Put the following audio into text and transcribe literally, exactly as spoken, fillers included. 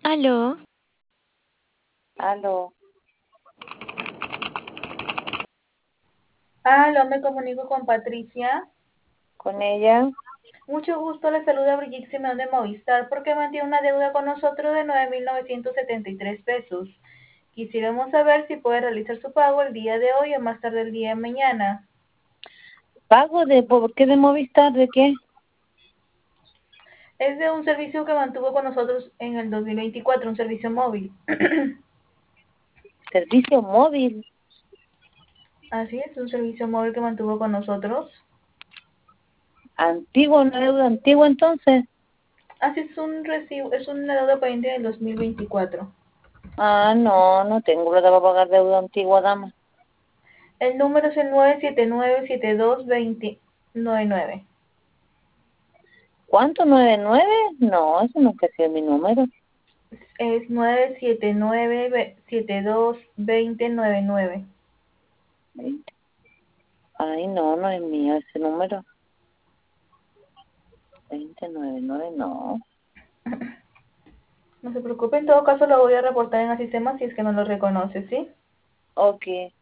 Aló. Aló. Aló, me comunico con Patricia. ¿Con ella? Mucho gusto, le saluda Brigitte Simeón de Movistar porque mantiene una deuda con nosotros de nueve mil novecientos setenta y tres pesos. Quisiéramos saber si puede realizar su pago el día de hoy o más tarde el día de mañana. ¿Pago de por qué de Movistar? ¿De qué? Es de un servicio que mantuvo con nosotros en el dos mil veinticuatro, un servicio móvil. Servicio móvil. Así es, un servicio móvil que mantuvo con nosotros. Antiguo, una deuda antigua entonces. Así es un recibo, es una deuda pendiente del dos mil veinticuatro. Ah, no, no tengo plata para pagar deuda antigua, dama. El número es el nueve siete nueve siete dos dos cero nueve nueve. ¿Cuánto? ¿nueve nueve? No, eso nunca ha sido mi número. Es nueve siete nueve siete dos dos cero nueve nueve. Ay, no, no es mío ese número. veinte noventa y nueve, no. No se preocupe, en todo caso lo voy a reportar en el sistema si es que no lo reconoce, ¿sí? Ok.